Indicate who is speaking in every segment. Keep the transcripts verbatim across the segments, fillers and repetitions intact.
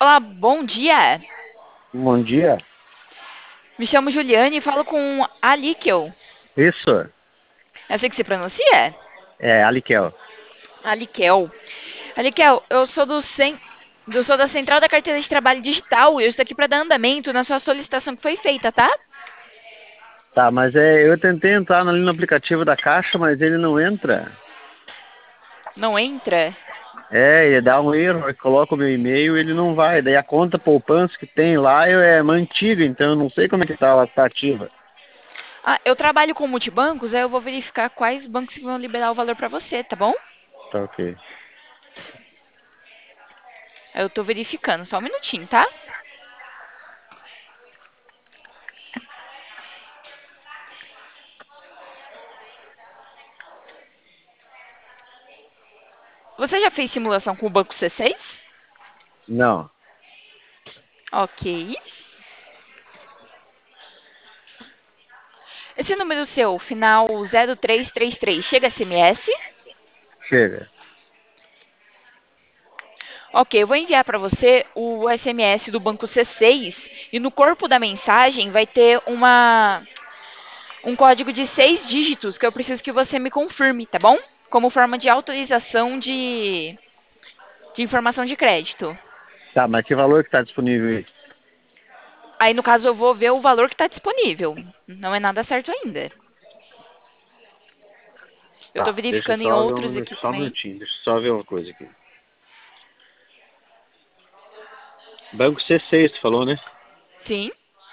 Speaker 1: Olá, bom dia.
Speaker 2: Bom dia.
Speaker 1: Me chamo Juliane e falo com a Likel.
Speaker 2: Isso,
Speaker 1: É assim que se pronuncia?
Speaker 2: é Alikel.
Speaker 1: A Likel. A Likel, eu sou do, cen... eu sou da Central da Carteira de Trabalho Digital e eu estou aqui para dar andamento na sua solicitação que foi feita, tá?
Speaker 2: Tá, mas é, eu tentei entrar ali no aplicativo da Caixa, mas ele não entra.
Speaker 1: Não entra?
Speaker 2: É, ele dá um erro, eu coloco o meu e-mail e ele não vai. Daí a conta poupança que tem lá eu- é mantiga, então eu não sei como é que tá, ela tá ativa.
Speaker 1: Ah, eu trabalho com multibancos, aí eu vou verificar quais bancos que vão liberar o valor para você, tá bom?
Speaker 2: Tá ok.
Speaker 1: Eu estou verificando, só um minutinho, tá? Você já fez simulação com o banco C seis?
Speaker 2: Não,
Speaker 1: Ok. Esse número seu, final zero três três três, chega S M S?
Speaker 2: chega.
Speaker 1: Ok, eu vou enviar para você o S M S do banco C seis e no corpo da mensagem vai ter uma, um código de seis dígitos que eu preciso que você me confirme, tá bom? Como forma de autorização de, de informação de crédito.
Speaker 2: Tá, mas que valor que tá disponível aí?
Speaker 1: Aí, no caso, eu vou ver o valor que está disponível. Não é nada certo ainda. Eu estou
Speaker 2: Tá, deixa eu
Speaker 1: verificando em
Speaker 2: só ver um
Speaker 1: outros
Speaker 2: minuto,
Speaker 1: aqui
Speaker 2: só um
Speaker 1: também.
Speaker 2: minutinho, deixa eu só ver uma coisa aqui. Banco C seis, tu falou, né?
Speaker 1: Sim.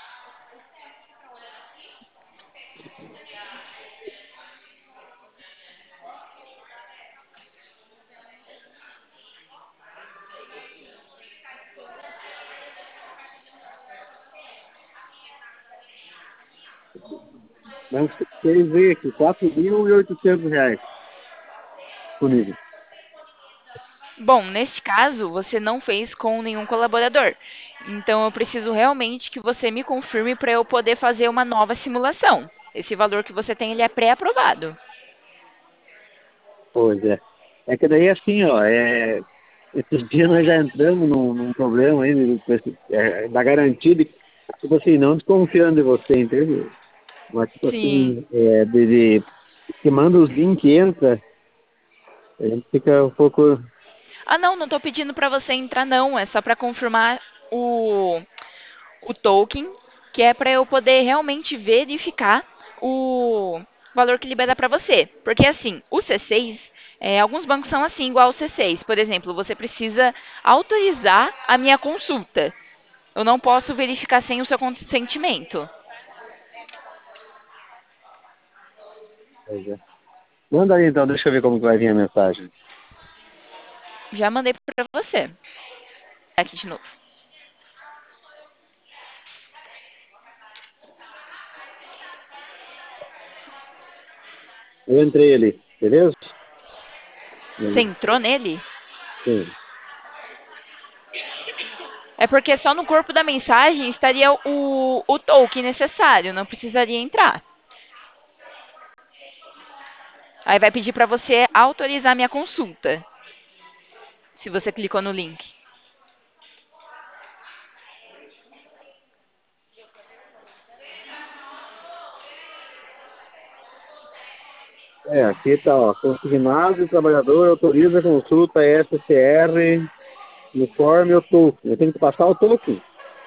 Speaker 2: Banco C seis veio aqui, quatro mil e oitocentos reais disponível.
Speaker 1: Bom, neste caso, você não fez com nenhum colaborador. Então, eu preciso realmente que você me confirme para eu poder fazer uma nova simulação. Esse valor que você tem, ele é pré-aprovado.
Speaker 2: Pois é. É que daí assim, ó, é, esses dias nós já entramos num, num problema aí, né, com esse- é, da garantia de, tipo assim, não desconfiando de você, entende? Mas tipo
Speaker 1: Sim.
Speaker 2: assim, é, de, de- que manda os links e entra, a gente fica um pouco.
Speaker 1: Ah, não, não estou pedindo para você entrar, não. É só para confirmar o, o token, que é para eu poder realmente verificar o valor que libera para você. Porque, assim, o C seis, é, alguns bancos são assim, igual o C seis. Por exemplo, você precisa autorizar a minha consulta. Eu não posso verificar sem o seu consentimento.
Speaker 2: Pois é. Manda aí então, deixa eu ver como que vai vir a mensagem.
Speaker 1: Já mandei para você. Aqui de novo.
Speaker 2: Eu entrei ali, beleza?
Speaker 1: Você
Speaker 2: Hum,
Speaker 1: entrou nele?
Speaker 2: Sim.
Speaker 1: É porque só no corpo da mensagem estaria o, o token necessário, não precisaria entrar. Aí vai pedir para você autorizar minha consulta, se você clicou no link.
Speaker 2: É, aqui tá, ó, consignado, trabalhador autoriza a consulta S C R, informe o token. Eu tenho que passar o token.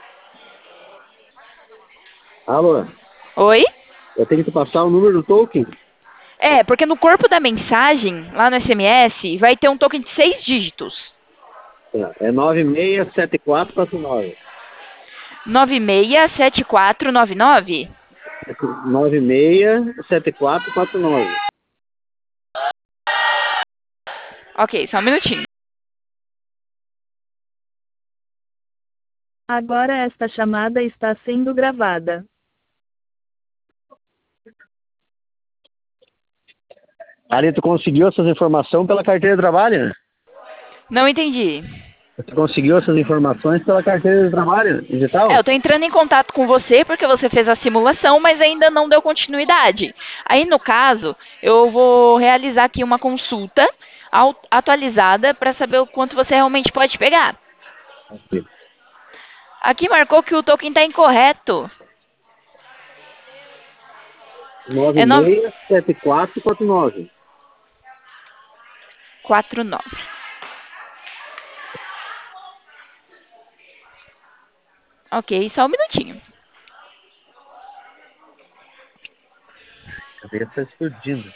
Speaker 2: Alô?
Speaker 1: Oi?
Speaker 2: Eu tenho que passar o número do token.
Speaker 1: É, porque no corpo da mensagem, lá no S M S, vai ter um token de seis dígitos.
Speaker 2: É é nove seis sete quatro quatro nove.
Speaker 1: nove seis sete quatro nove nove?
Speaker 2: nove seis sete quatro quatro nove.
Speaker 1: Ok, só um minutinho.
Speaker 3: Agora esta chamada está sendo gravada.
Speaker 2: Ali, tu conseguiu essas informações pela carteira de trabalho?
Speaker 1: Não entendi.
Speaker 2: Tu conseguiu essas informações pela carteira de trabalho
Speaker 1: É, eu
Speaker 2: digital?
Speaker 1: tô entrando em contato com você porque você fez a simulação, mas ainda não deu continuidade. Aí, no caso, eu vou realizar aqui uma consulta au- atualizada para saber o quanto você realmente pode pegar.
Speaker 2: Ok.
Speaker 1: Aqui marcou que o token está incorreto.
Speaker 2: nove
Speaker 1: É nove
Speaker 2: seis sete quatro quatro nove.
Speaker 1: quatro nove. Ok, só um minutinho.
Speaker 2: A cabeça está explodindo.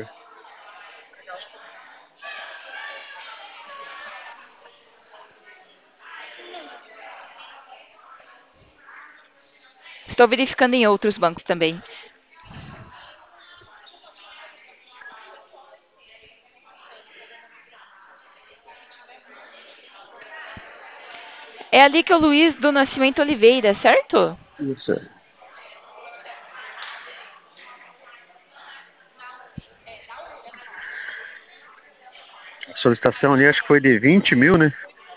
Speaker 1: Estou verificando em outros bancos também. É ali que é o Luiz do Nascimento Oliveira, certo?
Speaker 2: Isso. A solicitação ali acho que foi de vinte mil, né?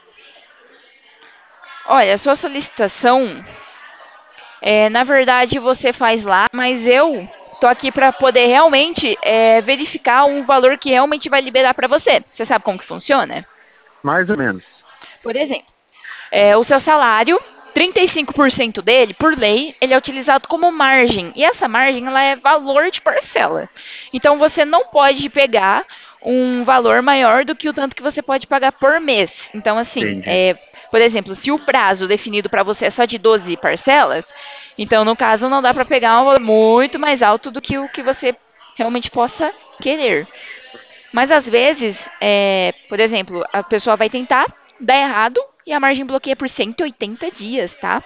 Speaker 1: Olha, a sua solicitação, é, na verdade você faz lá, mas eu tô aqui para poder realmente é, verificar um valor que realmente vai liberar para você. Você sabe como que funciona?
Speaker 2: Mais ou menos.
Speaker 1: Por exemplo, é, o seu salário, trinta e cinco por cento dele, por lei, ele é utilizado como margem. E essa margem, ela é valor de parcela. Então, você não pode pegar um valor maior do que o tanto que você pode pagar por mês. Então, assim,
Speaker 2: Entendi.
Speaker 1: é, por exemplo, se o prazo definido para você é só de doze parcelas, então, no caso, não dá para pegar um valor muito mais alto do que o que você realmente possa querer. Mas às vezes, é, por exemplo, a pessoa vai tentar, dá errado e a margem bloqueia por cento e oitenta dias, tá?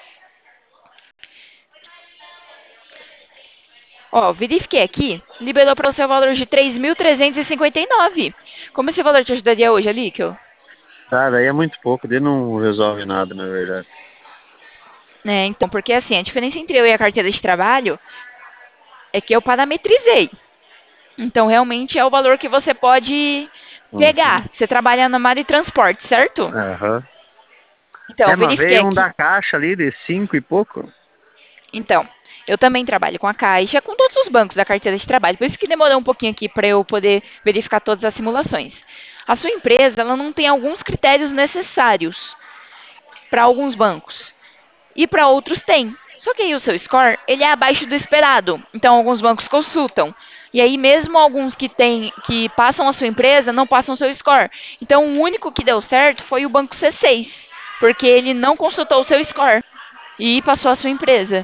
Speaker 1: Ó, verifiquei aqui, liberou para o seu valor de três mil trezentos e cinquenta e nove. Como esse valor te ajudaria hoje, Alíquio?
Speaker 2: Tá, daí é muito pouco, daí não resolve nada, na verdade.
Speaker 1: É, então, porque assim, a diferença entre eu e a carteira de trabalho é que eu parametrizei. Então, realmente é o valor que você pode
Speaker 2: Uhum.
Speaker 1: pegar. Você trabalha na área de transporte, certo?
Speaker 2: Aham.
Speaker 1: Então,
Speaker 2: É, mas
Speaker 1: verifiquei
Speaker 2: veio um
Speaker 1: aqui.
Speaker 2: da caixa ali de cinco e pouco.
Speaker 1: Então, eu também trabalho com a Caixa, com todos os bancos da carteira de trabalho. Por isso que demorou um pouquinho aqui para eu poder verificar todas as simulações. A sua empresa, ela não tem alguns critérios necessários para alguns bancos e para outros tem. Só que aí o seu score, ele é abaixo do esperado. Então alguns bancos consultam. E aí mesmo alguns que tem que passam a sua empresa não passam o seu score. Então o único que deu certo foi o banco C seis, porque ele não consultou o seu score e passou a sua empresa.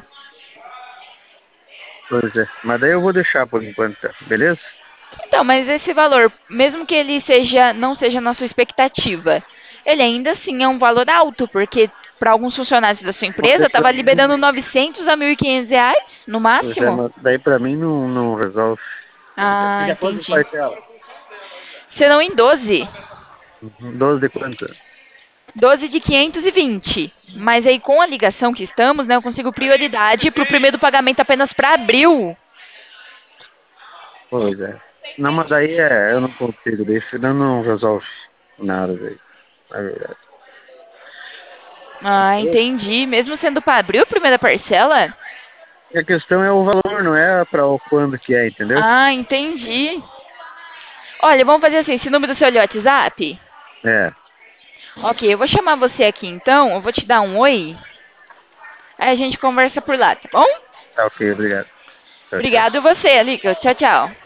Speaker 2: Pois é. Mas daí eu vou deixar por enquanto, tá? Beleza?
Speaker 1: Então, mas esse valor, mesmo que ele seja, não seja na sua expectativa, ele ainda assim é um valor alto, porque para alguns funcionários da sua
Speaker 2: Mas
Speaker 1: empresa
Speaker 2: daí pra
Speaker 1: estava
Speaker 2: mim não-
Speaker 1: liberando novecentos a mil e quinhentos reais, no
Speaker 2: Pois é,
Speaker 1: máximo.
Speaker 2: mas daí pra mim não, não resolve.
Speaker 1: Ah,
Speaker 2: Fica quanto
Speaker 1: entendi.
Speaker 2: parcela?
Speaker 1: Serão em doze.
Speaker 2: Uhum. doze de quanto?
Speaker 1: doze de quinhentos e vinte. Mas aí com a ligação que estamos, né, eu consigo prioridade para o primeiro pagamento apenas para abril.
Speaker 2: Pois é. Não, mas daí é, eu não consigo, daí senão não resolve nada daí. Na verdade.
Speaker 1: Ah, entendi. Mesmo sendo para abril a primeira parcela?
Speaker 2: E a questão é o valor, não é pra o quando que é, entendeu?
Speaker 1: Ah, entendi. Olha, vamos fazer assim, esse número do seu WhatsApp?
Speaker 2: É.
Speaker 1: Ok, eu vou chamar você aqui então, eu vou te dar um oi, aí a gente conversa por lá, tá bom?
Speaker 2: Tá ok, obrigado. Tchau, tchau.
Speaker 1: Obrigado você, Alica. Tchau, tchau.